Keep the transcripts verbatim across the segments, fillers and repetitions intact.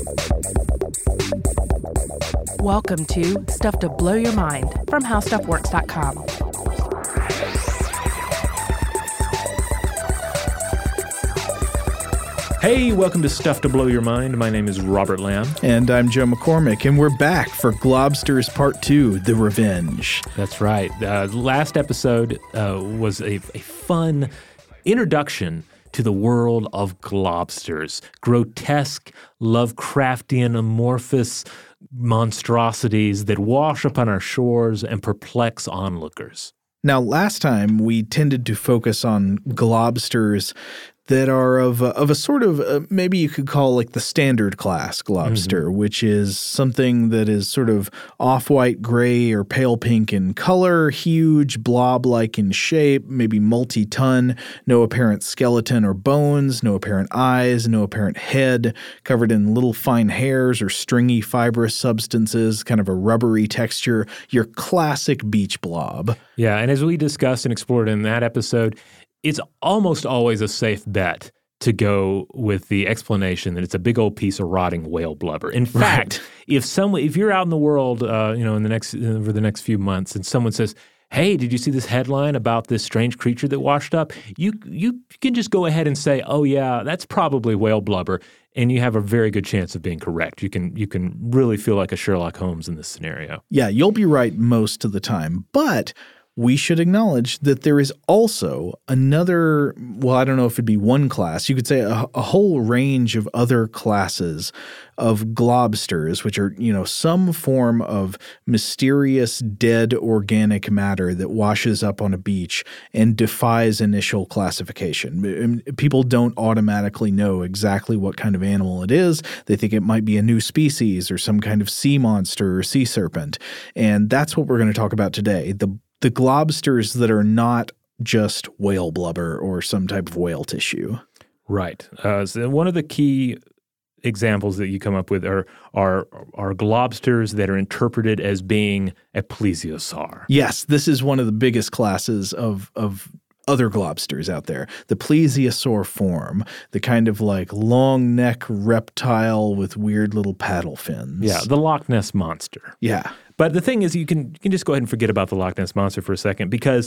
Welcome to Stuff to Blow Your Mind from how stuff works dot com. Hey, welcome to Stuff to Blow Your Mind. My name is Robert Lamb. And I'm Joe McCormick, and we're back for Globsters Part two, The Revenge. That's right. Uh, last episode uh, was a, a fun introduction to the world of globsters. Grotesque, Lovecraftian, amorphous monstrosities that wash upon our shores and perplex onlookers. Now, last time we tended to focus on globsters that are of a, of a sort of uh, maybe you could call like the standard class globster, mm-hmm. which is something that is sort of off-white, gray, or pale pink in color, huge, blob-like in shape, maybe multi-ton, no apparent skeleton or bones, no apparent eyes, no apparent head, covered in little fine hairs or stringy fibrous substances, kind of a rubbery texture, your classic beach blob. Yeah, and as we discussed and explored in that episode, it's almost always a safe bet to go with the explanation that it's a big old piece of rotting whale blubber. In fact, right. if someone, if you're out in the world, uh, you know, in the next over the next few months, and someone says, "Hey, did you see this headline about this strange creature that washed up?" You you can just go ahead and say, "Oh yeah, that's probably whale blubber," and you have a very good chance of being correct. You can you can really feel like a Sherlock Holmes in this scenario. Yeah, you'll be right most of the time, but we should acknowledge that there is also another, well, I don't know if it'd be one class. You could say a, a whole range of other classes of globsters, which are, you know, some form of mysterious dead organic matter that washes up on a beach and defies initial classification. People don't automatically know exactly what kind of animal it is. They think it might be a new species or some kind of sea monster or sea serpent. And that's what we're going to talk about today. The The globsters that are not just whale blubber or some type of whale tissue. Right. Uh, so one of the key examples that you come up with are, are are globsters that are interpreted as being a plesiosaur. Yes, this is one of the biggest classes of of other globsters out there. The plesiosaur form, the kind of like long neck reptile with weird little paddle fins. Yeah, the Loch Ness Monster. Yeah. But the thing is, you can you can just go ahead and forget about the Loch Ness Monster for a second, because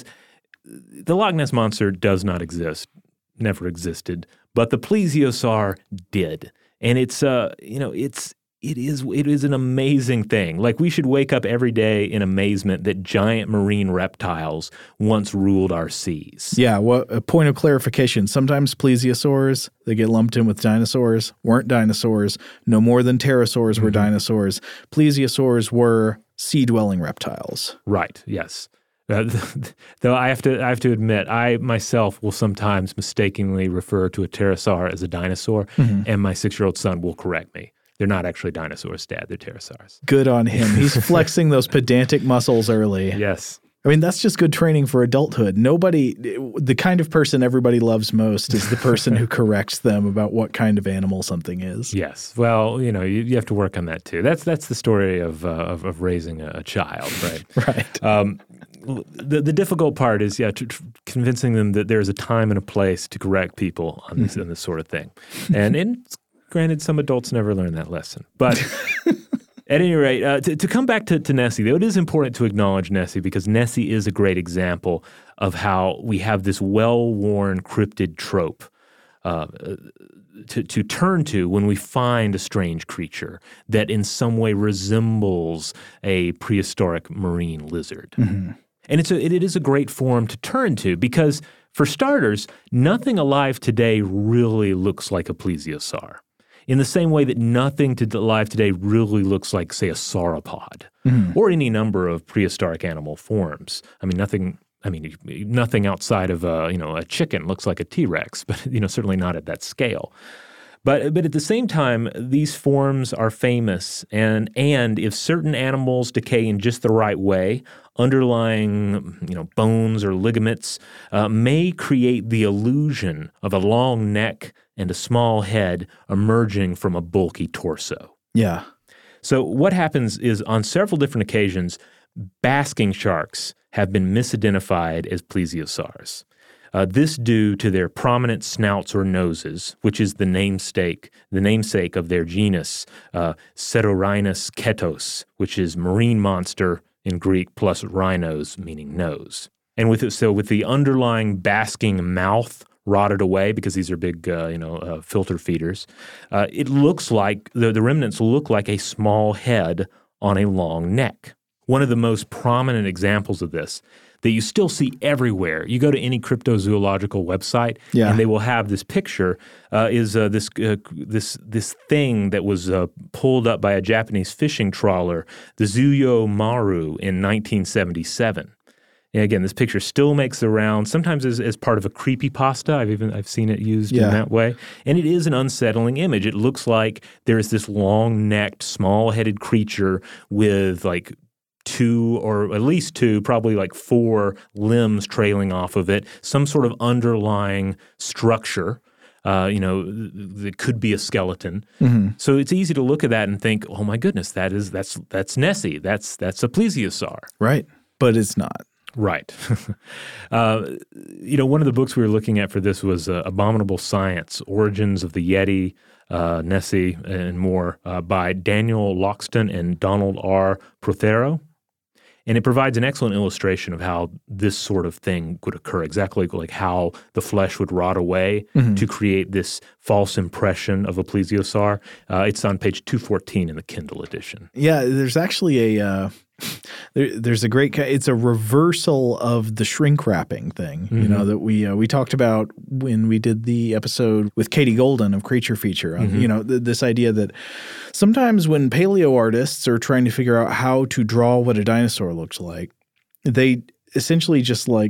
the Loch Ness Monster does not exist, never existed, but the plesiosaur did, and it's uh you know it's it is it is an amazing thing. Like, we should wake up every day in amazement that giant marine reptiles once ruled our seas. Yeah. Well, a point of clarification: sometimes plesiosaurs, they get lumped in with dinosaurs, weren't dinosaurs. No more than pterosaurs mm-hmm. were dinosaurs. Plesiosaurs were sea-dwelling reptiles. Right, yes. Uh, though I have to I have to admit, I myself will sometimes mistakenly refer to a pterosaur as a dinosaur, mm-hmm. and my six-year-old son will correct me. They're not actually dinosaurs, Dad. They're pterosaurs. Good on him. He's flexing those pedantic muscles early. Yes. I mean, that's just good training for adulthood. Nobody, the kind of person everybody loves most is the person who corrects them about what kind of animal something is. Yes. Well, you know, you, you have to work on that too. That's that's the story of uh, of, of raising a, a child, right? Right. Um, the the difficult part is, yeah, to, to convincing them that there's a time and a place to correct people on this, on this sort of thing. And, and granted, some adults never learn that lesson. But at any rate, uh, to, to come back to, to Nessie, though, it is important to acknowledge Nessie, because Nessie is a great example of how we have this well-worn cryptid trope uh, to, to turn to when we find a strange creature that in some way resembles a prehistoric marine lizard. Mm-hmm. And it's a, it, it is a great form to turn to because, for starters, nothing alive today really looks like a plesiosaur. In the same way that nothing to alive today really looks like, say, a sauropod mm-hmm. or any number of prehistoric animal forms. I mean, nothing. I mean, nothing outside of a you know a chicken looks like a T-Rex, but you know certainly not at that scale. But but at the same time, these forms are famous, and and if certain animals decay in just the right way, underlying you know bones or ligaments uh, may create the illusion of a long neck and a small head emerging from a bulky torso. Yeah. So what happens is, on several different occasions, basking sharks have been misidentified as plesiosaurs. Uh, this due to their prominent snouts or noses, which is the namesake, the namesake of their genus, uh, Cerorhinus ketos, which is marine monster in Greek, plus rhinos, meaning nose. And with it, so with the underlying basking mouth rotted away, because these are big, uh, you know, uh, filter feeders, uh, it looks like, the, the remnants look like a small head on a long neck. One of the most prominent examples of this that you still see everywhere, you go to any cryptozoological website, yeah. and they will have this picture, uh, is uh, this uh, this this thing that was uh, pulled up by a Japanese fishing trawler, the Zuyo Maru, in nineteen seventy-seven. And again, this picture still makes the rounds, sometimes as, as part of a creepypasta. I've even I've seen it used yeah. in that way. And it is an unsettling image. It looks like there's this long-necked, small-headed creature with like two or at least two, probably like four limbs trailing off of it, some sort of underlying structure. Uh, you know, that could be a skeleton. Mm-hmm. So it's easy to look at that and think, oh my goodness, that is that's that's Nessie. That's that's a plesiosaur. Right. But it's not. Right. uh, you know, one of the books we were looking at for this was uh, Abominable Science, Origins of the Yeti, uh, Nessie, and more, uh, by Daniel Loxton and Donald R. Prothero. And it provides an excellent illustration of how this sort of thing would occur, exactly like how the flesh would rot away mm-hmm. to create this false impression of a plesiosaur. Uh, it's on page two fourteen in the Kindle edition. Yeah, there's actually a uh, there, there's a great – it's a reversal of the shrink wrapping thing, mm-hmm. you know, that we uh, we talked about when we did the episode with Katie Golden of Creature Feature. Mm-hmm. You know, th- this idea that sometimes when paleo artists are trying to figure out how to draw what a dinosaur looks like, they essentially just like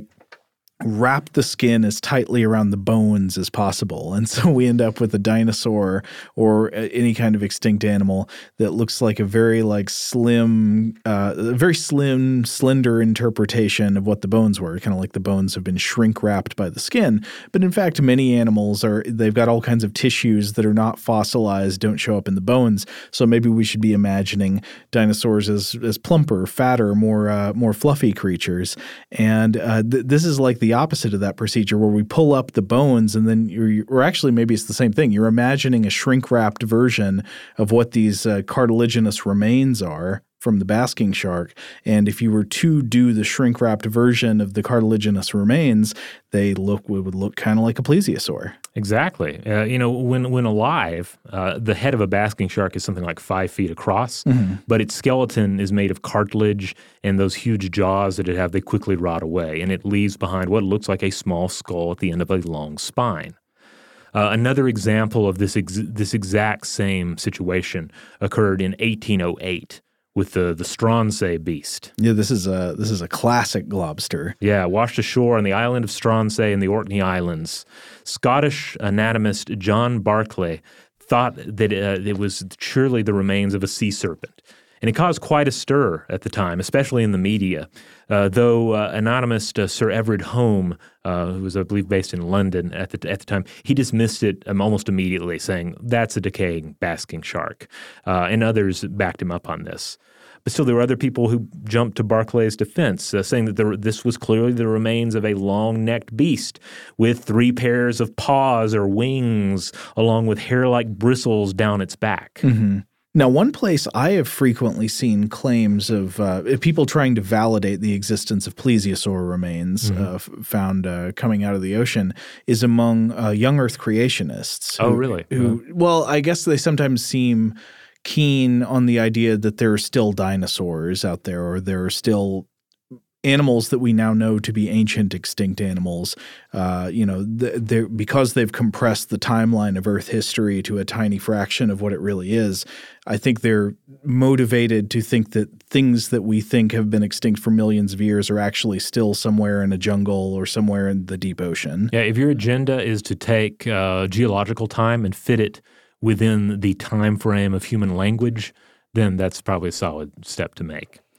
wrap the skin as tightly around the bones as possible. And so we end up with a dinosaur or any kind of extinct animal that looks like a very like slim, uh, a very slim, slender interpretation of what the bones were, kind of like the bones have been shrink wrapped by the skin. But in fact, many animals are, they've got all kinds of tissues that are not fossilized, don't show up in the bones. So maybe we should be imagining dinosaurs as, as plumper, fatter, more, uh, more fluffy creatures. And uh, th- this is like the the opposite of that procedure where we pull up the bones and then you're, or actually maybe it's the same thing. You're imagining a shrink-wrapped version of what these uh, cartilaginous remains are from the basking shark. And if you were to do the shrink-wrapped version of the cartilaginous remains, they look would look kind of like a plesiosaur. Exactly. Uh, you know, when when alive, uh, the head of a basking shark is something like five feet across, mm-hmm. but its skeleton is made of cartilage, and those huge jaws that it have, they quickly rot away, and it leaves behind what looks like a small skull at the end of a long spine. Uh, another example of this ex- this exact same situation occurred in eighteen oh eight. With the the Stronsay beast. Yeah, this is a this is a classic globster. Yeah, washed ashore on the island of Stronsay in the Orkney Islands. Scottish anatomist John Barclay thought that uh, it was surely the remains of a sea serpent. And it caused quite a stir at the time, especially in the media, uh, though uh, anatomist uh, Sir Everard Home, uh, who was, I believe, based in London at the at the time, he dismissed it um, almost immediately, saying, that's a decaying basking shark. Uh, and others backed him up on this. But still, there were other people who jumped to Barclay's defense, uh, saying that there, this was clearly the remains of a long-necked beast with three pairs of paws or wings, along with hair-like bristles down its back. Mm-hmm. Now, one place I have frequently seen claims of uh, people trying to validate the existence of plesiosaur remains mm-hmm. uh, f- found uh, coming out of the ocean is among uh, young Earth creationists. Who, oh, really? Who, uh-huh. Well, I guess they sometimes seem keen on the idea that there are still dinosaurs out there, or there are still animals that we now know to be ancient extinct animals, uh, you know, they're, because they've compressed the timeline of Earth history to a tiny fraction of what it really is. I think they're motivated to think that things that we think have been extinct for millions of years are actually still somewhere in a jungle or somewhere in the deep ocean. Yeah, if your agenda is to take uh, geological time and fit it within the time frame of human language, then that's probably a solid step to make.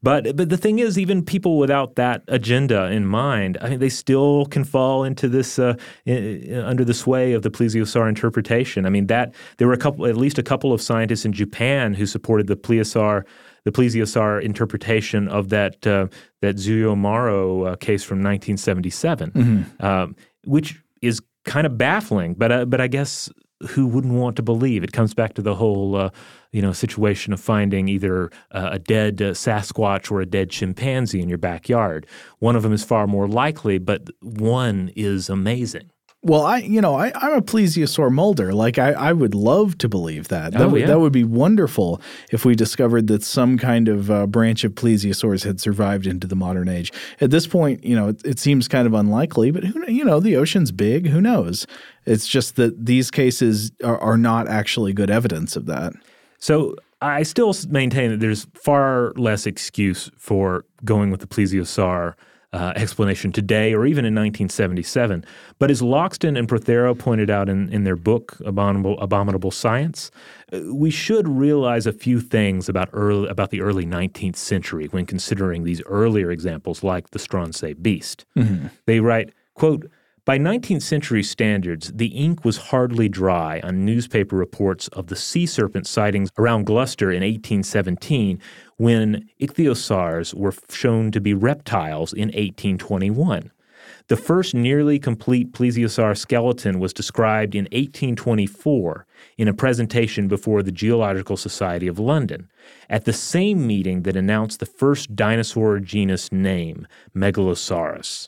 But but the thing is, even people without that agenda in mind, I mean, they still can fall into this uh, in, under the sway of the plesiosaur interpretation. I mean, that there were a couple, at least a couple of scientists in Japan who supported the plesiosaur, the plesiosaur interpretation of that uh, that Zuyo-Maro uh, case from nineteen seventy-seven, mm-hmm. um, which is kind of baffling. But uh, but I guess who wouldn't want to believe? It comes back to the whole uh, you know situation of finding either uh, a dead uh, Sasquatch or a dead chimpanzee in your backyard. One of them is far more likely, but one is amazing. Well, I, you know, I, I'm a plesiosaur molder. Like, I, I would love to believe that. That, oh, would, yeah. that would be wonderful if we discovered that some kind of uh, branch of plesiosaurs had survived into the modern age. At this point, you know, it, it seems kind of unlikely, but who, you know, the ocean's big. Who knows? It's just that these cases are, are not actually good evidence of that. So I still maintain that there's far less excuse for going with the plesiosaur Uh, explanation today or even in nineteen seventy-seven. But as Loxton and Prothero pointed out in, in their book, Abominable, Abominable Science, uh, we should realize a few things about early, about the early nineteenth century when considering these earlier examples like the Stronsay beast. Mm-hmm. They write, quote, "By nineteenth century standards, the ink was hardly dry on newspaper reports of the sea serpent sightings around Gloucester in eighteen seventeen when ichthyosaurs were shown to be reptiles in eighteen twenty-one. The first nearly complete plesiosaur skeleton was described in eighteen twenty-four in a presentation before the Geological Society of London, at the same meeting that announced the first dinosaur genus name, Megalosaurus.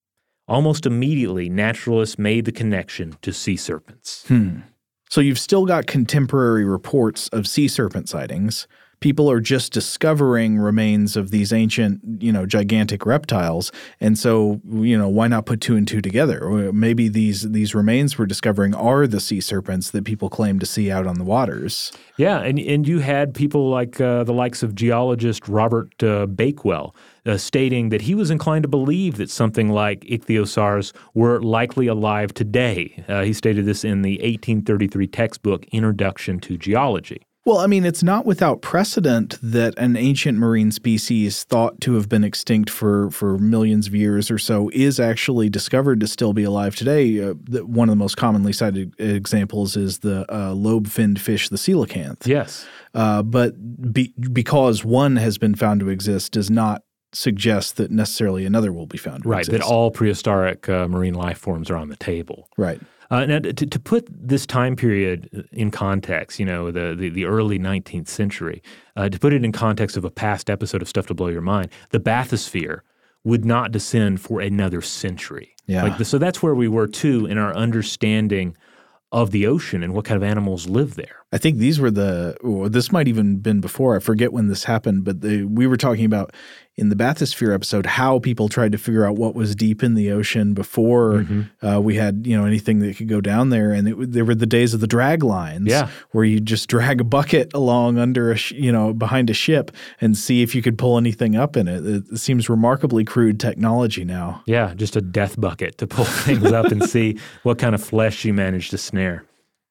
Almost immediately, naturalists made the connection to sea serpents." Hmm. So you've still got contemporary reports of sea serpent sightings. People are just discovering remains of these ancient, you know, gigantic reptiles. And so, you know, why not put two and two together? Or maybe these these remains we're discovering are the sea serpents that people claim to see out on the waters. Yeah, and, and you had people like uh, the likes of geologist Robert uh, Bakewell uh, stating that he was inclined to believe that something like ichthyosaurs were likely alive today. Uh, he stated this in the eighteen thirty-three textbook Introduction to Geology. Well, I mean, it's not without precedent that an ancient marine species thought to have been extinct for, for millions of years or so is actually discovered to still be alive today. Uh, the, one of the most commonly cited examples is the uh, lobe-finned fish, the coelacanth. Yes. Uh, but be, because one has been found to exist does not suggest that necessarily another will be found to right, exist. That all prehistoric uh, marine life forms are on the table. Right. Uh, now, to, to put this time period in context, you know, the, the, the early nineteenth century, uh, to put it in context of a past episode of Stuff to Blow Your Mind, the bathysphere would not descend for another century. Yeah. Like the, so that's where we were, too, in our understanding of the ocean and what kind of animals live there. I think these were the – this might even been before. I forget when this happened, but the, we were talking about in the bathysphere episode how people tried to figure out what was deep in the ocean before mm-hmm. uh, we had, you know, anything that could go down there. And it, there were the days of the drag lines yeah. where you just drag a bucket along under a sh- – you know, behind a ship and see if you could pull anything up in it. It seems remarkably crude technology now. Yeah, just a death bucket to pull things up and see what kind of flesh you managed to snare.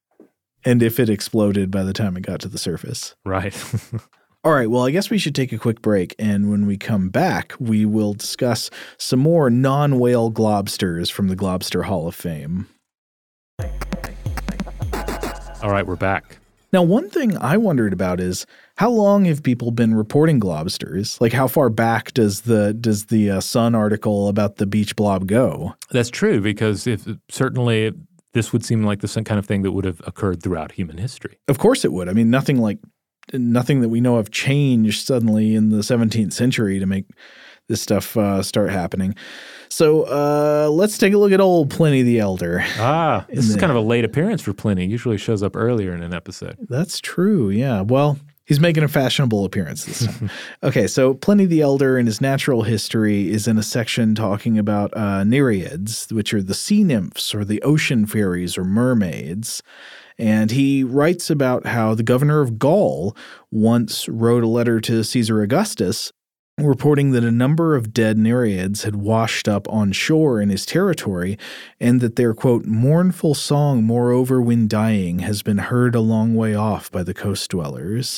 And if it exploded by the time it got to the surface. Right. All right, well, I guess we should take a quick break, and when we come back, we will discuss some more non-whale globsters from the Globster Hall of Fame. All right, we're back. Now, one thing I wondered about is how long have people been reporting globsters? Like, how far back does the does the uh, Sun article about the beach blob go? That's true, because if certainly this would seem like the same kind of thing that would have occurred throughout human history. Of course it would. I mean, nothing like nothing that we know of changed suddenly in the seventeenth century to make this stuff uh, start happening. So uh, let's take a look at old Pliny the Elder. Ah, this is the, kind of a late appearance for Pliny. He usually shows up earlier in an episode. That's true, yeah. Well, he's making a fashionable appearance this time. Okay, so Pliny the Elder in his Natural History is in a section talking about uh, Nereids, which are the sea nymphs or the ocean fairies or mermaids. And he writes about how the governor of Gaul once wrote a letter to Caesar Augustus reporting that a number of dead Nereids had washed up on shore in his territory and that their, quote, mournful song, moreover, when dying, has been heard a long way off by the coast dwellers.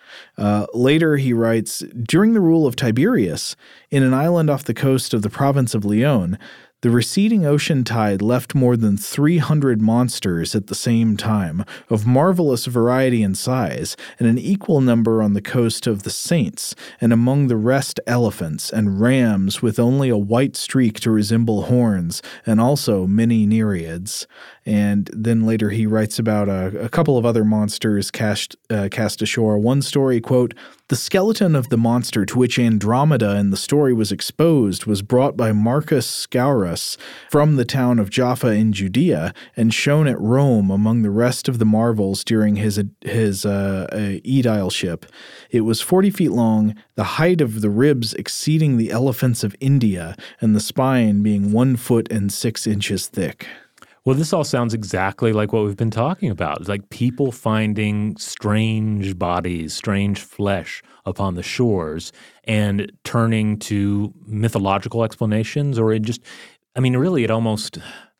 Uh, later, he writes, during the rule of Tiberius, in an island off the coast of the province of Leon, the receding ocean tide left more than three hundred monsters at the same time, of marvelous variety and size, and an equal number on the coast of the Saints, and among the rest elephants and rams with only a white streak to resemble horns, and also many nereids. And then later he writes about a, a couple of other monsters cast, uh, cast ashore. One story, quote, the skeleton of the monster to which Andromeda in the story was exposed was brought by Marcus Scaurus from the town of Jaffa in Judea and shown at Rome among the rest of the marvels during his, his uh, uh, aedileship. It was forty feet long, the height of the ribs exceeding the elephants of India, and the spine being one foot and six inches thick. Well, this all sounds exactly like what we've been talking about. It's like people finding strange bodies, strange flesh upon the shores and turning to mythological explanations, or it just, I mean, really it almost,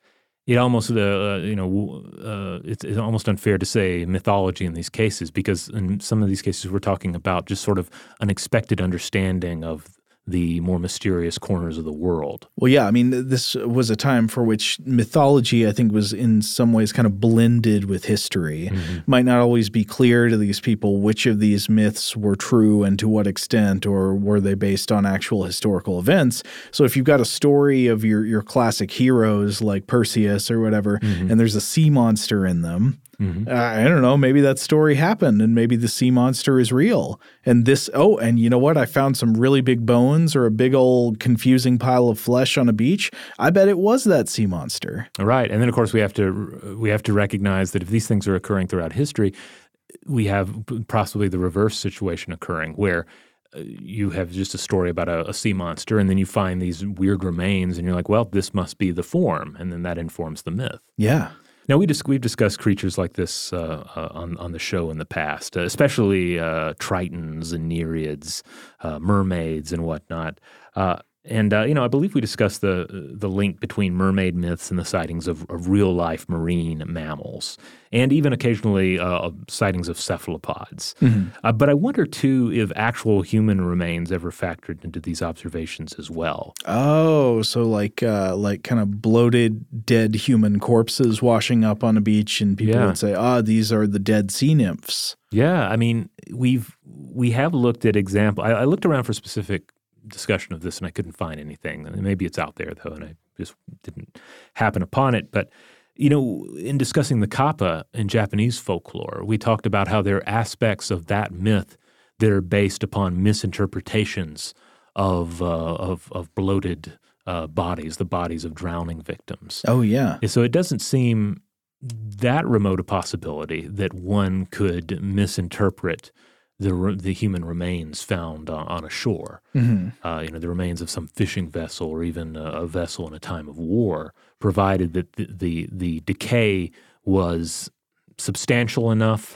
it almost, uh, you know, uh, it's, it's almost unfair to say mythology in these cases, because in some of these cases we're talking about just sort of unexpected understanding of the more mysterious corners of the world. Well, yeah, I mean, this was a time for which mythology, I think, was in some ways kind of blended with history. Mm-hmm. Might not always be clear to these people which of these myths were true and to what extent, or were they based on actual historical events. So if you've got a story of your, your classic heroes like Perseus or whatever, mm-hmm. and there's a sea monster in them, Mm-hmm. Uh, I don't know, maybe that story happened and maybe the sea monster is real. And this, oh, and you know what? I found some really big bones or a big old confusing pile of flesh on a beach. I bet it was that sea monster. Right. And then, of course, we have to we have to recognize that if these things are occurring throughout history, we have possibly the reverse situation occurring where you have just a story about a, a sea monster and then you find these weird remains and you're like, well, this must be the form. And then that informs the myth. Yeah. Now, we dis- we've discussed creatures like this uh, uh, on, on the show in the past, uh, especially uh, tritons and nereids, uh, mermaids and whatnot. Uh, and, uh, you know, I believe we discussed the the link between mermaid myths and the sightings of, of real-life marine mammals, and even occasionally uh, sightings of cephalopods. Mm-hmm. Uh, but I wonder, too, if actual human remains ever factored into these observations as well. Oh, so like uh, like kind of bloated dead human corpses washing up on a beach, and people yeah. would say, ah, these are the dead sea nymphs. Yeah, I mean, we've we have looked at example. I, I looked around for specific discussion of this, and I couldn't find anything. Maybe it's out there, though, and I just didn't happen upon it. But, you know, in discussing the kappa in Japanese folklore, we talked about how there are aspects of that myth that are based upon misinterpretations of uh, of, of bloated uh, bodies, the bodies of drowning victims. Oh, yeah. And so it doesn't seem that remote a possibility that one could misinterpret the the human remains found on, on a shore, mm-hmm. uh, you know, the remains of some fishing vessel or even a, a vessel in a time of war, provided that the, the the decay was substantial enough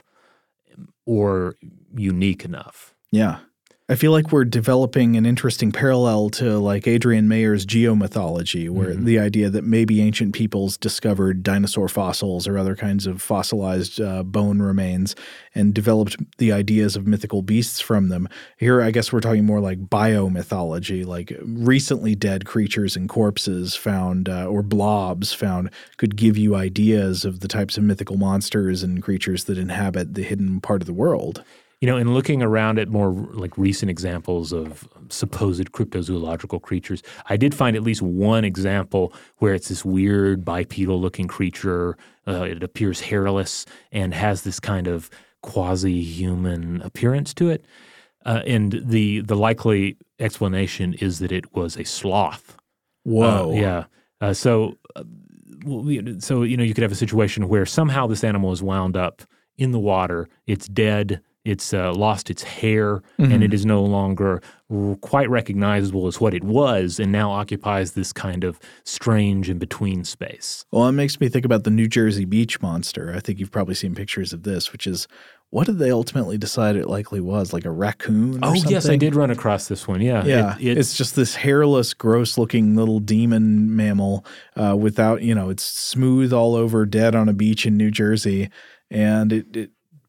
or unique enough. Yeah. I feel like we're developing an interesting parallel to like Adrian Mayer's geomythology, where mm-hmm. the idea that maybe ancient peoples discovered dinosaur fossils or other kinds of fossilized uh, bone remains and developed the ideas of mythical beasts from them. Here, I guess we're talking more like biomythology, like recently dead creatures and corpses found uh, or blobs found could give you ideas of the types of mythical monsters and creatures that inhabit the hidden part of the world. You know, in looking around at more like recent examples of supposed cryptozoological creatures, I did find at least one example where it's this weird bipedal-looking creature. Uh, it appears hairless and has this kind of quasi-human appearance to it. Uh, and the the likely explanation is that it was a sloth. Whoa. Uh, yeah. Uh, so, uh, so, you know, you could have a situation where somehow this animal is wound up in the water. It's dead. It's uh, lost its hair, mm-hmm. and it is no longer r- quite recognizable as what it was, and now occupies this kind of strange in-between space. Well, it makes me think about the New Jersey beach monster. I think you've probably seen pictures of this, which is, what did they ultimately decide it likely was, like a raccoon or oh, something? yes, I did run across this one, yeah. Yeah, it, it, it's just this hairless, gross-looking little demon mammal uh, without, you know, it's smooth all over, dead on a beach in New Jersey, and it, it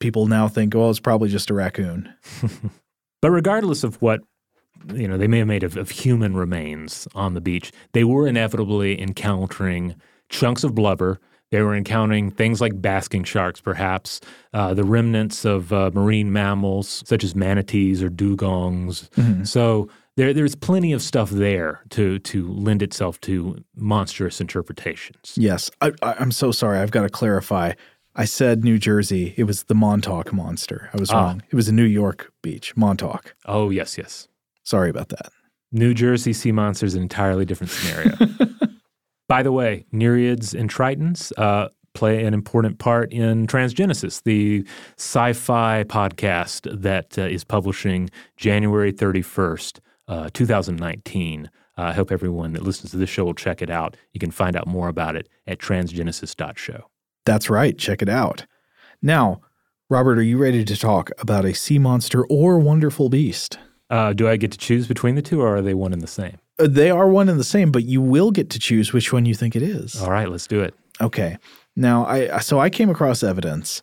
people now think, oh, it's probably just a raccoon. But regardless of what, you know, they may have made of, of human remains on the beach, they were inevitably encountering chunks of blubber. They were encountering things like basking sharks, perhaps, uh, the remnants of uh, marine mammals such as manatees or dugongs. Mm-hmm. So there, there's plenty of stuff there to to lend itself to monstrous interpretations. Yes. I, I, I'm so sorry. I've got to clarify. I said New Jersey. It was the Montauk Monster. I was ah. wrong. It was a New York beach, Montauk. Oh, yes, yes. Sorry about that. New Jersey sea monster is an entirely different scenario. By the way, Nereids and Tritons uh, play an important part in Transgenesis, the sci-fi podcast that uh, is publishing January thirty-first, uh, twenty nineteen. Uh, I hope everyone that listens to this show will check it out. You can find out more about it at transgenesis dot show. That's right. Check it out. Now, Robert, are you ready to talk about a sea monster or wonderful beast? Uh, do I get to choose between the two, or are they one and the same? Uh, they are one and the same, but you will get to choose which one you think it is. All right, let's do it. Okay. Now, I so I came across evidence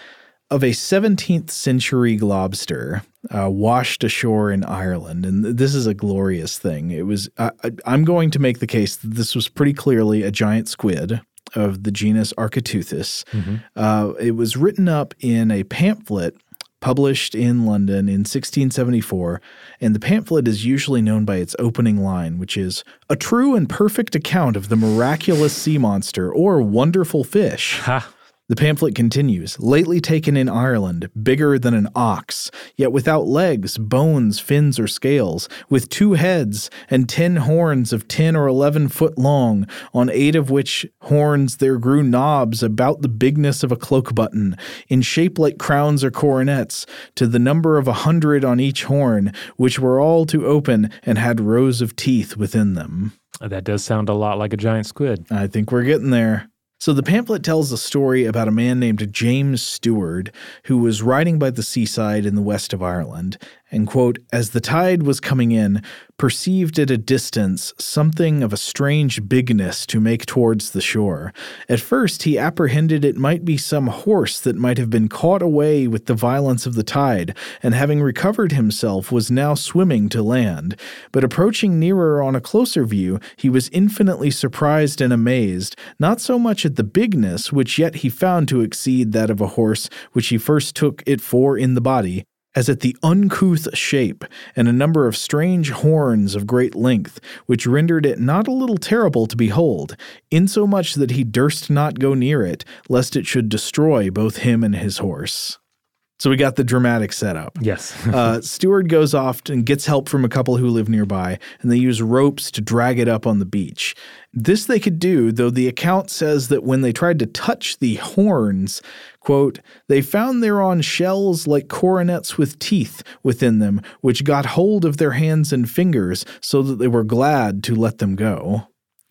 of a seventeenth century lobster uh, washed ashore in Ireland, and this is a glorious thing. It was. I, I'm going to make the case that this was pretty clearly a giant squid of the genus Architeuthis. Mm-hmm. Uh, it was written up in a pamphlet published in London in sixteen seventy-four, and the pamphlet is usually known by its opening line, which is, "A true and perfect account of the miraculous sea monster or wonderful fish." Ha! The pamphlet continues, "Lately taken in Ireland, bigger than an ox, yet without legs, bones, fins, or scales, with two heads and ten horns of ten or eleven foot long, on eight of which horns there grew knobs about the bigness of a cloak button, in shape like crowns or coronets, to the number of a hundred on each horn, which were all to open and had rows of teeth within them." That does sound a lot like a giant squid. I think we're getting there. So the pamphlet tells a story about a man named James Stewart who was riding by the seaside in the west of Ireland and, quote, "as the tide was coming in, perceived at a distance something of a strange bigness to make towards the shore. At first he apprehended it might be some horse that might have been caught away with the violence of the tide, and having recovered himself was now swimming to land. But approaching nearer on a closer view, he was infinitely surprised and amazed, not so much at the bigness, which yet he found to exceed that of a horse which he first took it for in the body, as at the uncouth shape, and a number of strange horns of great length, which rendered it not a little terrible to behold, insomuch that he durst not go near it, lest it should destroy both him and his horse." So we got the dramatic setup. Yes. uh, Stewart goes off and gets help from a couple who live nearby, and they use ropes to drag it up on the beach. This they could do, though the account says that when they tried to touch the horns, quote, "they found thereon shells like coronets with teeth within them, which got hold of their hands and fingers, so that they were glad to let them go."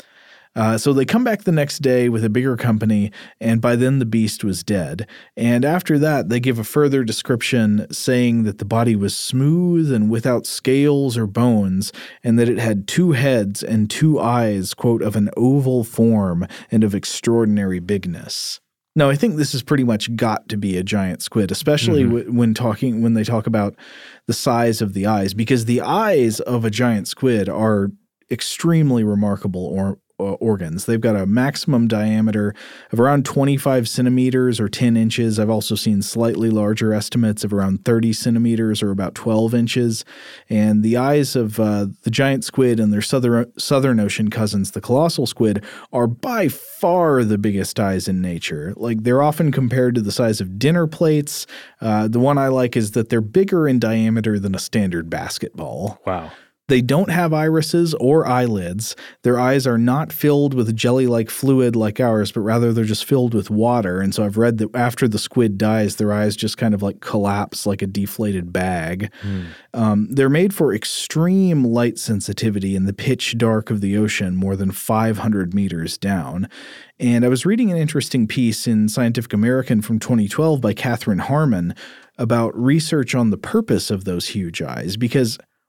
Uh, so they come back the next day with a bigger company, and by then the beast was dead. And after that, they give a further description saying that the body was smooth and without scales or bones, and that it had two heads and two eyes, quote, "of an oval form and of extraordinary bigness." Now, I think this has pretty much got to be a giant squid, especially mm-hmm. w- when talking when they talk about the size of the eyes, because the eyes of a giant squid are extremely remarkable or organs. They've got a maximum diameter of around twenty-five centimeters or ten inches. I've also seen slightly larger estimates of around thirty centimeters or about twelve inches. And the eyes of uh, the giant squid and their southern, southern ocean cousins, the colossal squid, are by far the biggest eyes in nature. Like, they're often compared to the size of dinner plates. Uh, the one I like is that they're bigger in diameter than a standard basketball. Wow. They don't have irises or eyelids. Their eyes are not filled with jelly-like fluid like ours, but rather they're just filled with water. And so I've read that after the squid dies, their eyes just kind of like collapse like a deflated bag. Mm. Um, they're made for extreme light sensitivity in the pitch dark of the ocean more than five hundred meters down. And I was reading an interesting piece in Scientific American from twenty twelve by Catherine Harmon about research on the purpose of those huge eyes, because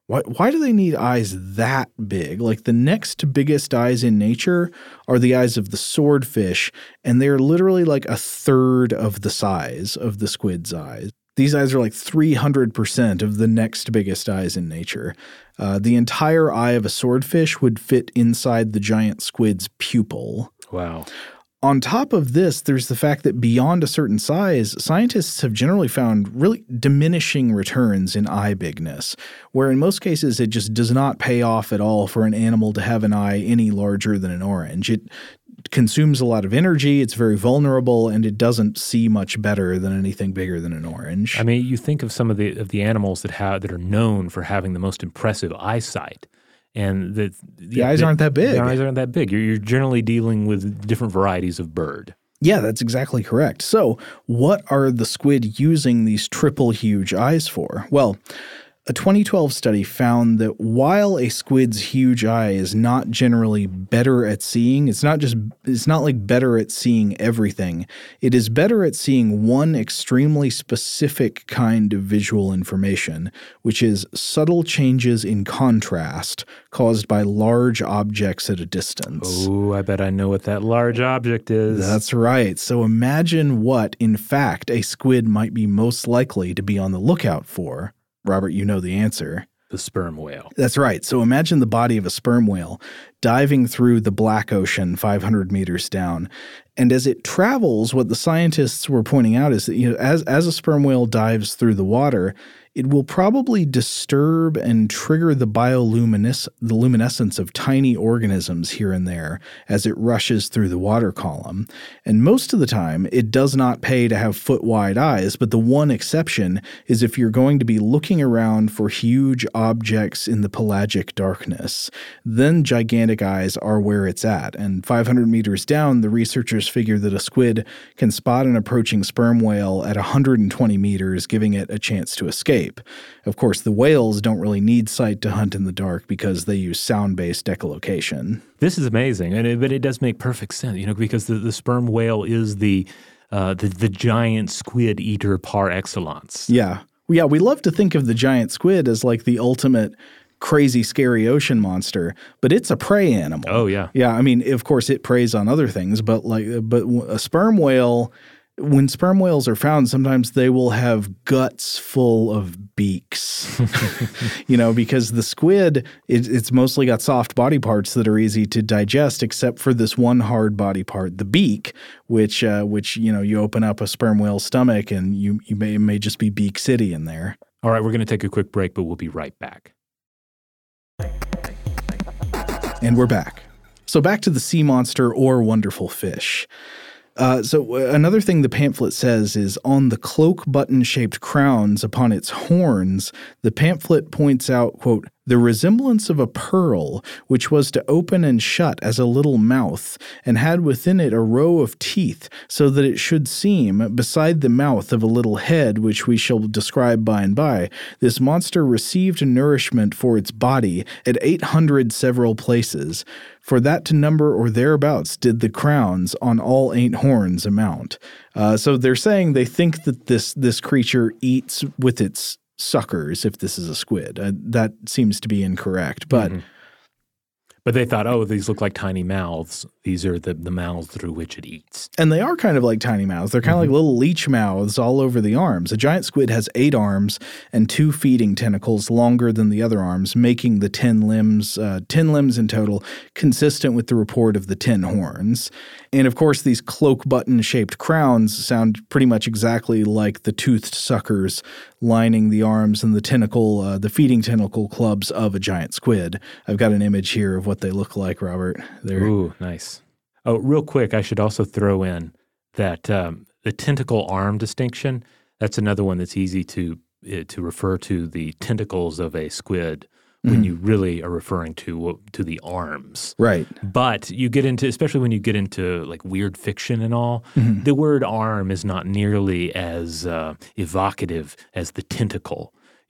Why, why do they need eyes that big? Like the next biggest eyes in nature are the eyes of the swordfish, and they're literally like a third of the size of the squid's eyes. These eyes are like three hundred percent of the next biggest eyes in nature. Uh, the entire eye of a swordfish would fit inside the giant squid's pupil. Wow. On top of this, there's the fact that beyond a certain size, scientists have generally found really diminishing returns in eye bigness, where in most cases it just does not pay off at all for an animal to have an eye any larger than an orange. It consumes a lot of energy, it's very vulnerable, and it doesn't see much better than anything bigger than an orange. I mean, you think of some of the of the animals that have that are known for having the most impressive eyesight. And the, the, the eyes the, aren't that big. The eyes aren't that big. You're, you're generally dealing with different varieties of bird. Yeah, that's exactly correct. So what are the squid using these triple huge eyes for? Well, a twenty twelve study found that while a squid's huge eye is not generally better at seeing, it's not just it's not like better at seeing everything. It is better at seeing one extremely specific kind of visual information, which is subtle changes in contrast caused by large objects at a distance. Oh, I bet I know what that large object is. That's right. So imagine what, in fact, a squid might be most likely to be on the lookout for. Robert, you know the answer. The sperm whale. That's right. So imagine the body of a sperm whale diving through the Black Ocean five hundred meters down. And as it travels, what the scientists were pointing out is that, you know, as, as a sperm whale dives through the water, it will probably disturb and trigger the bioluminescence the luminescence of tiny organisms here and there as it rushes through the water column. And most of the time, it does not pay to have foot-wide eyes, but the one exception is if you're going to be looking around for huge objects in the pelagic darkness. Then gigantic eyes are where it's at. And five hundred meters down, the researchers figure that a squid can spot an approaching sperm whale at one hundred twenty meters, giving it a chance to escape. Of course, the whales don't really need sight to hunt in the dark because they use sound-based echolocation. This is amazing, and it, but it does make perfect sense, you know, because the, the sperm whale is the, uh, the the giant squid eater par excellence. Yeah. Yeah, we love to think of the giant squid as like the ultimate crazy, scary ocean monster, but it's a prey animal. Oh, yeah. Yeah, I mean, of course, it preys on other things, but like, but a sperm whale... When sperm whales are found, sometimes they will have guts full of beaks, you know, because the squid, it, it's mostly got soft body parts that are easy to digest, except for this one hard body part, the beak, which, uh, which you know, you open up a sperm whale's stomach and you, you may, it may just be Beak City in there. All right, we're going to take a quick break, but we'll be right back. And we're back. So back to the sea monster or wonderful fish. Uh, so another thing the pamphlet says is on the cloak button-shaped crowns upon its horns, the pamphlet points out, quote, the resemblance of a pearl, which was to open and shut as a little mouth, and had within it a row of teeth, so that it should seem, beside the mouth of a little head, which we shall describe by and by, this monster received nourishment for its body at eight hundred several places. For that to number or thereabouts did the crowns on all eight horns amount. Uh, so they're saying they think that this this creature eats with its suckers, if this is a squid. Uh, that seems to be incorrect, but Mm-hmm. But they thought, oh, these look like tiny mouths. These are the, the mouths through which it eats. And they are kind of like tiny mouths. They're kind of mm-hmm. like little leech mouths all over the arms. A giant squid has eight arms and two feeding tentacles longer than the other arms, making the ten limbs, uh, ten limbs in total, consistent with the report of the ten horns. And of course, these cloak button-shaped crowns sound pretty much exactly like the toothed suckers lining the arms and the tentacle, uh, the feeding tentacle clubs of a giant squid. I've got an image here of what they look like, Robert. They're, Ooh, nice. Oh, real quick, I should also throw in that um, the tentacle arm distinction, that's another one that's easy to uh, to refer to the tentacles of a squid when mm-hmm. you really are referring to to the arms. Right. But you get into, especially when you get into like weird fiction and all, mm-hmm. the word arm is not nearly as uh, evocative as the tentacle.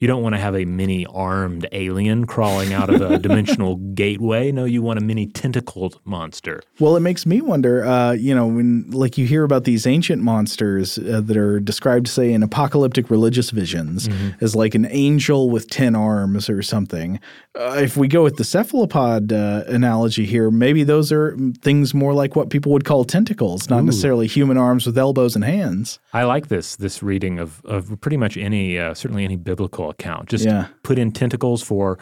You don't want to have a mini armed alien crawling out of a dimensional gateway. No, you want a mini tentacled monster. Well, it makes me wonder, uh, you know, when like you hear about these ancient monsters uh, that are described, say, in apocalyptic religious visions mm-hmm. as like an angel with ten arms or something. Uh, if we go with the cephalopod uh, analogy here, maybe those are things more like what people would call tentacles, not Ooh. necessarily human arms with elbows and hands. I like this this reading of, of pretty much any, uh, certainly any biblical account. Just yeah. put in tentacles for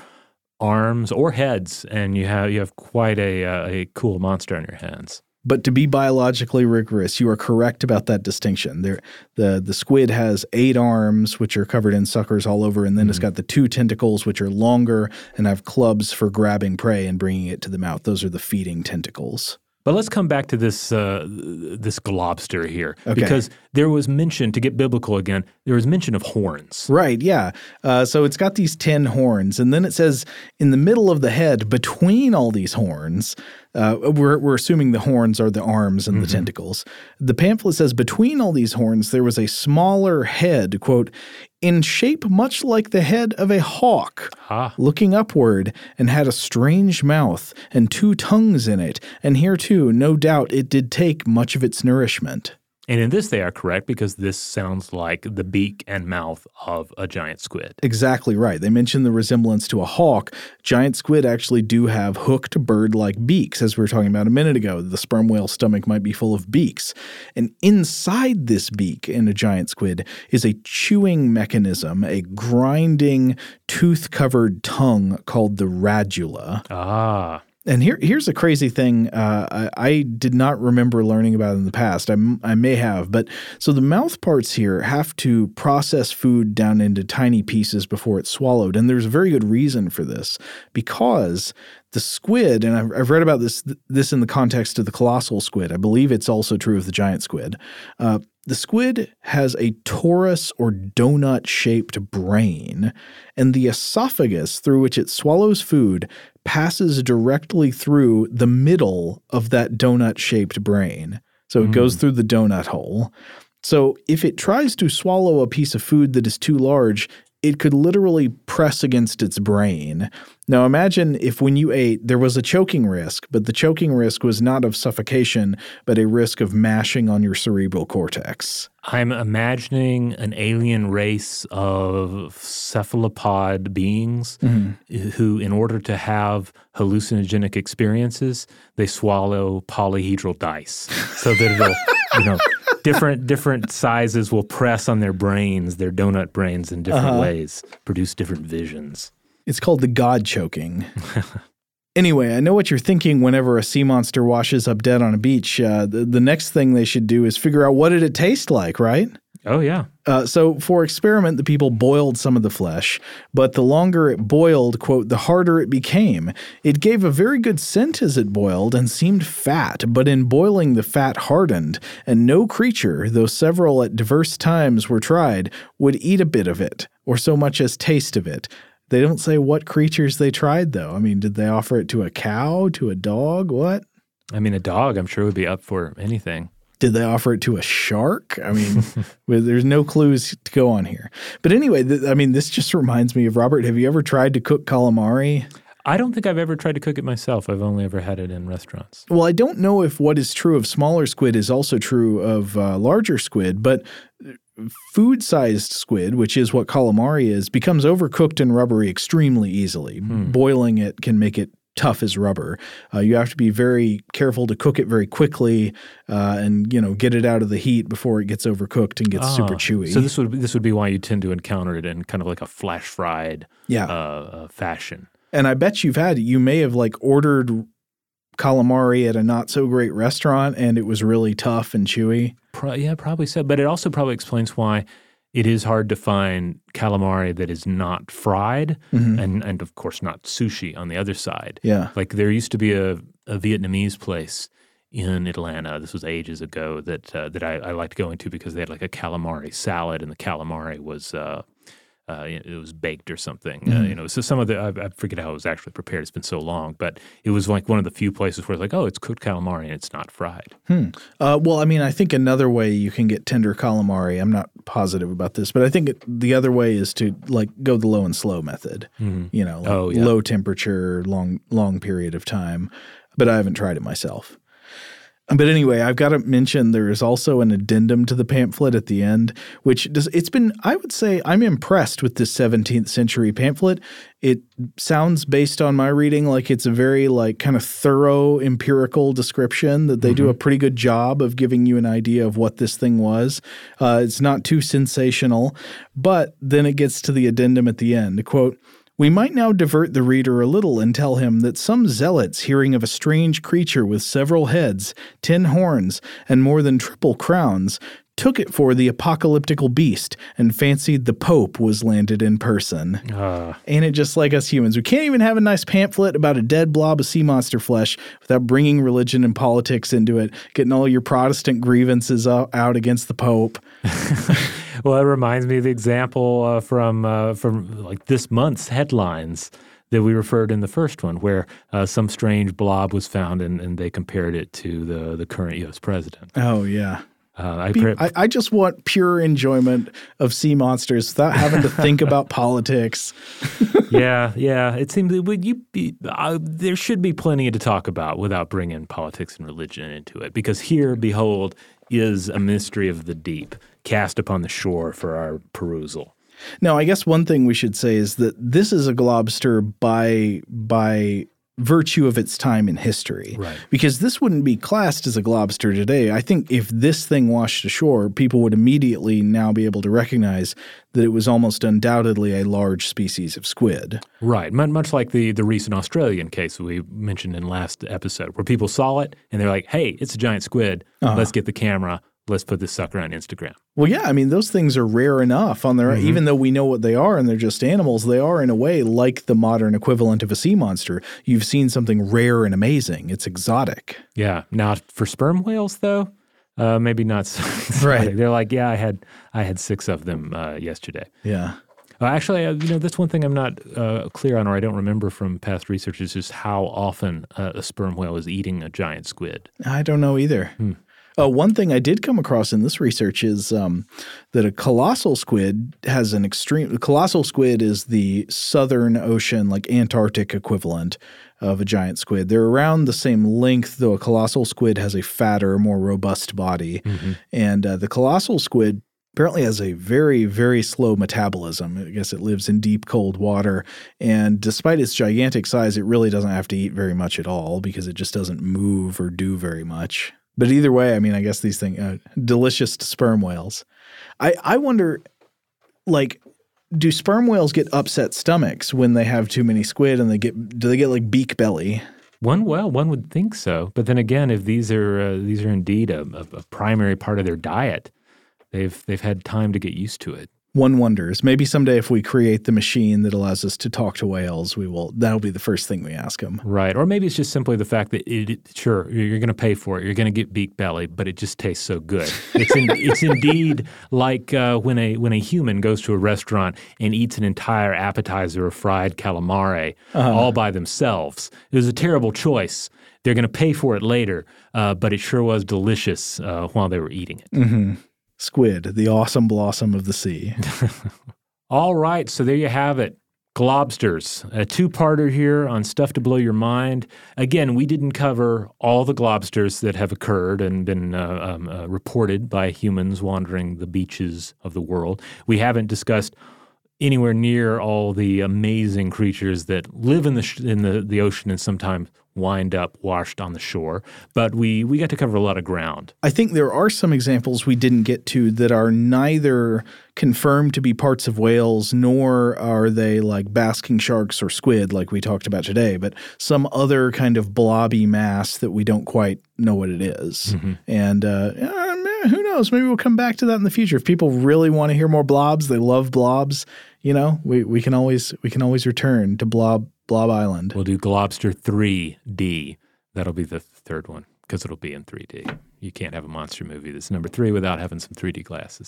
arms or heads, and you have you have quite a uh, a cool monster on your hands. But to be biologically rigorous, you are correct about that distinction. There, the the squid has eight arms, which are covered in suckers all over, and then mm-hmm. it's got the two tentacles, which are longer and have clubs for grabbing prey and bringing it to the mouth. Those are the feeding tentacles. But let's come back to this uh, this globster here, okay. because there was mention, to get biblical again, there was mention of horns. Right, yeah. Uh, so it's got these ten horns, and then it says in the middle of the head, between all these horns, uh, we're, we're assuming the horns are the arms and mm-hmm. the tentacles. The pamphlet says between all these horns there was a smaller head, quote, in shape much like the head of a hawk, ah. looking upward, and had a strange mouth and two tongues in it. And here, too, no doubt it did take much of its nourishment. And in this they are correct, because this sounds like the beak and mouth of a giant squid. Exactly right. They mentioned the resemblance to a hawk. Giant squid actually do have hooked bird-like beaks, as we were talking about a minute ago. The sperm whale stomach might be full of beaks. And inside this beak in a giant squid is a chewing mechanism, a grinding, tooth-covered tongue called the radula. Ah. And here, here's a crazy thing uh, I, I did not remember learning about in the past. I, I may have. But so the mouth parts here have to process food down into tiny pieces before it's swallowed. And there's a very good reason for this, because the squid, and I've, I've read about this this in the context of the colossal squid. I believe it's also true of the giant squid. Uh, the squid has a torus or donut-shaped brain, and the esophagus through which it swallows food passes directly through the middle of that donut-shaped brain. So it mm. goes through the donut hole. So if it tries to swallow a piece of food that is too large, it could literally press against its brain. Now imagine if when you ate, there was a choking risk, but the choking risk was not of suffocation, but a risk of mashing on your cerebral cortex. I'm imagining an alien race of cephalopod beings mm-hmm. who, in order to have hallucinogenic experiences, they swallow polyhedral dice so that it'll, you know, different different sizes will press on their brains, their donut brains in different uh-huh. ways, produce different visions. It's called the God choking. Anyway, I know what you're thinking whenever a sea monster washes up dead on a beach. Uh, the, the next thing they should do is figure out what did it taste like, right? Oh, yeah. Uh, so for experiment, the people boiled some of the flesh, but the longer it boiled, quote, the harder it became. It gave a very good scent as it boiled and seemed fat, but in boiling the fat hardened, and no creature, though several at diverse times were tried, would eat a bit of it, or so much as taste of it. They don't say what creatures they tried, though. I mean, did they offer it to a cow, to a dog, what? I mean, a dog, I'm sure, would be up for anything. Did they offer it to a shark? I mean, there's no clues to go on here. But anyway, th- I mean, this just reminds me of, Robert, have you ever tried to cook calamari? I don't think I've ever tried to cook it myself. I've only ever had it in restaurants. Well, I don't know if what is true of smaller squid is also true of uh, larger squid, but food-sized squid, which is what calamari is, becomes overcooked and rubbery extremely easily. Hmm. Boiling it can make it tough as rubber. Uh, you have to be very careful to cook it very quickly uh, and, you know, get it out of the heat before it gets overcooked and gets ah, super chewy. So this would this would be why you tend to encounter it in kind of like a flash fried yeah. uh, uh, fashion. And I bet you've had, you may have like ordered calamari at a not so great restaurant and it was really tough and chewy. Pro- yeah, probably so. But it also probably explains why it is hard to find calamari that is not fried mm-hmm. and, and, of course, not sushi on the other side. Yeah. Like there used to be a, a Vietnamese place in Atlanta, this was ages ago, that uh, that I, I liked going to because they had like a calamari salad, and the calamari was uh, uh, it was baked or something. Mm-hmm. Uh, you know, so some of the I, I forget how it was actually prepared. It's been so long, but it was like one of the few places where it's like, oh, it's cooked calamari and it's not fried. Hmm. Uh, well, I mean, I think another way you can get tender calamari. I'm not positive about this, but I think it, the other way is to like go the low and slow method. Mm-hmm. You know, like oh, yeah. low temperature, long long period of time. But I haven't tried it myself. But anyway, I've got to mention there is also an addendum to the pamphlet at the end, which does – it's been – I would say I'm impressed with this seventeenth century pamphlet. It sounds, based on my reading, like it's a very like kind of thorough empirical description that they mm-hmm. do a pretty good job of giving you an idea of what this thing was. Uh, it's not too sensational, but then it gets to the addendum at the end. Quote, "We might now divert the reader a little and tell him that some zealots, hearing of a strange creature with several heads, ten horns, and more than triple crowns, took it for the apocalyptical beast and fancied the Pope was landed in person." Uh. Ain't it just like us humans? We can't even have a nice pamphlet about a dead blob of sea monster flesh without bringing religion and politics into it, getting all your Protestant grievances out against the Pope. Well, it reminds me of the example uh, from uh, from like this month's headlines that we referred in the first one, where uh, some strange blob was found and, and they compared it to the the current U S president. Oh, yeah. Uh, I, Be, I, I just want pure enjoyment of sea monsters without having to think about politics. yeah, yeah. It seems that would you be, uh, there should be plenty to talk about without bringing politics and religion into it, because here, behold, is a mystery of the deep cast upon the shore for our perusal. Now, I guess one thing we should say is that this is a globster by by virtue of its time in history. Right. Because this wouldn't be classed as a globster today. I think if this thing washed ashore, people would immediately now be able to recognize that it was almost undoubtedly a large species of squid. Right. Much like the, the recent Australian case we mentioned in last episode, where people saw it and they're like, hey, it's a giant squid. Uh-huh. Let's get the camera. Let's put this sucker on Instagram. Well, yeah. I mean, those things are rare enough on their mm-hmm. even though we know what they are and they're just animals, they are in a way like the modern equivalent of a sea monster. You've seen something rare and amazing. It's exotic. Yeah. Now, for sperm whales, though, uh, maybe not so exotic. Right. They're like, yeah, I had I had six of them uh, yesterday. Yeah. Uh, actually, uh, you know, that's one thing I'm not uh, clear on, or I don't remember from past research, is just how often uh, a sperm whale is eating a giant squid. I don't know either. Hmm. Uh, one thing I did come across in this research is um, that a colossal squid has an extreme – colossal squid is the Southern Ocean, like Antarctic equivalent of a giant squid. They're around the same length, though a colossal squid has a fatter, more robust body. Mm-hmm. And uh, the colossal squid apparently has a very, very slow metabolism. I guess it lives in deep, cold water. And despite its gigantic size, it really doesn't have to eat very much at all because it just doesn't move or do very much. But either way, I mean, I guess these things uh, – delicious sperm whales. I, I wonder, like, do sperm whales get upset stomachs when they have too many squid and they get – do they get, like, beak belly? One well, one would think so. But then again, if these are uh, these are indeed a, a, a primary part of their diet, they've they've had time to get used to it. One wonders. Maybe someday if we create the machine that allows us to talk to whales, we will. That'll be the first thing we ask them. Right. Or maybe it's just simply the fact that, it, it, sure, you're going to pay for it. You're going to get beak belly, but it just tastes so good. It's in, it's indeed like uh, when a when a human goes to a restaurant and eats an entire appetizer of fried calamari uh-huh. all by themselves. It was a terrible choice. They're going to pay for it later, uh, but it sure was delicious uh, while they were eating it. Mm-hmm. Squid, the awesome blossom of the sea. All right, so there you have it. Globsters, a two-parter here on Stuff to Blow Your Mind. Again, we didn't cover all the globsters that have occurred and been uh, um, uh, reported by humans wandering the beaches of the world. We haven't discussed anywhere near all the amazing creatures that live in the sh- in the, the ocean and sometimes wind up washed on the shore. But we, we got to cover a lot of ground. I think there are some examples we didn't get to that are neither confirmed to be parts of whales, nor are they like basking sharks or squid like we talked about today, but some other kind of blobby mass that we don't quite know what it is. Mm-hmm. And uh, uh, who knows? Maybe we'll come back to that in the future. If people really want to hear more blobs, they love blobs, you know, we, we can always we can always return to blob Blob Island. We'll do Globster three D. That'll be the third one because it'll be in three D. You can't have a monster movie that's number three without having some three D glasses.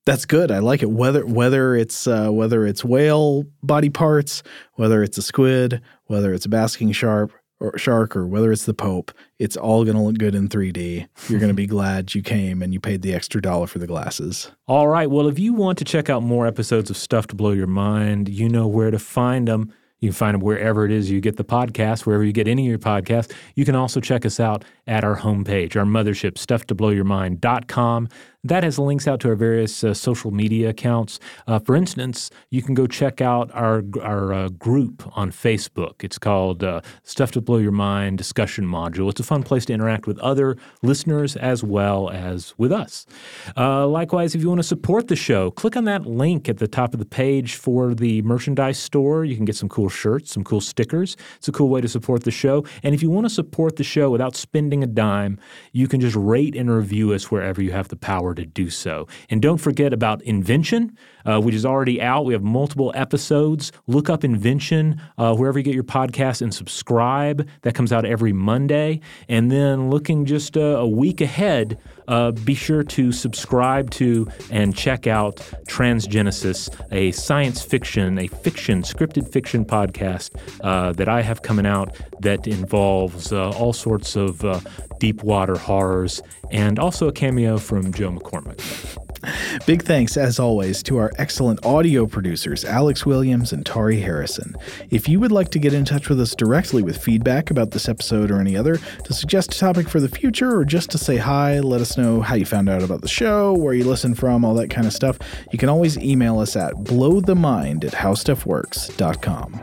That's good. I like it. Whether whether it's uh, whether it's whale body parts, whether it's a squid, whether it's a basking shark, or shark, or whether it's the Pope, it's all going to look good in three D. You're going to be glad you came and you paid the extra dollar for the glasses. All right. Well, if you want to check out more episodes of Stuff to Blow Your Mind, you know where to find them. You can find them wherever it is you get the podcast, wherever you get any of your podcasts. You can also check us out at our homepage, our mothership, stuff to blow your mind dot com. That has links out to our various uh, social media accounts. Uh, for instance, you can go check out our our uh, group on Facebook. It's called uh, Stuff to Blow Your Mind Discussion Module. It's a fun place to interact with other listeners as well as with us. Uh, likewise, if you want to support the show, click on that link at the top of the page for the merchandise store. You can get some cool shirts, some cool stickers. It's a cool way to support the show. And if you want to support the show without spending a dime, you can just rate and review us wherever you have the power to do so. And don't forget about Invention, uh, which is already out. We have multiple episodes. Look up Invention uh, wherever you get your podcasts and subscribe. That comes out every Monday. And then looking just uh, a week ahead, uh, be sure to subscribe to and check out Transgenesis, a science fiction, a fiction, scripted fiction podcast uh, that I have coming out that involves uh, all sorts of uh, deep water horrors and also a cameo from Joe McCormick. Big thanks, as always, to our excellent audio producers, Alex Williams and Tari Harrison. If you would like to get in touch with us directly with feedback about this episode or any other, to suggest a topic for the future, or just to say hi, let us know how you found out about the show, where you listen from, all that kind of stuff, you can always email us at blowthemind at howstuffworks dot com.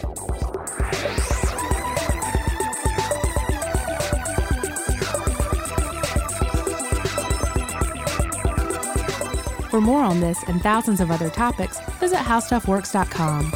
For more on this and thousands of other topics, visit how stuff works dot com.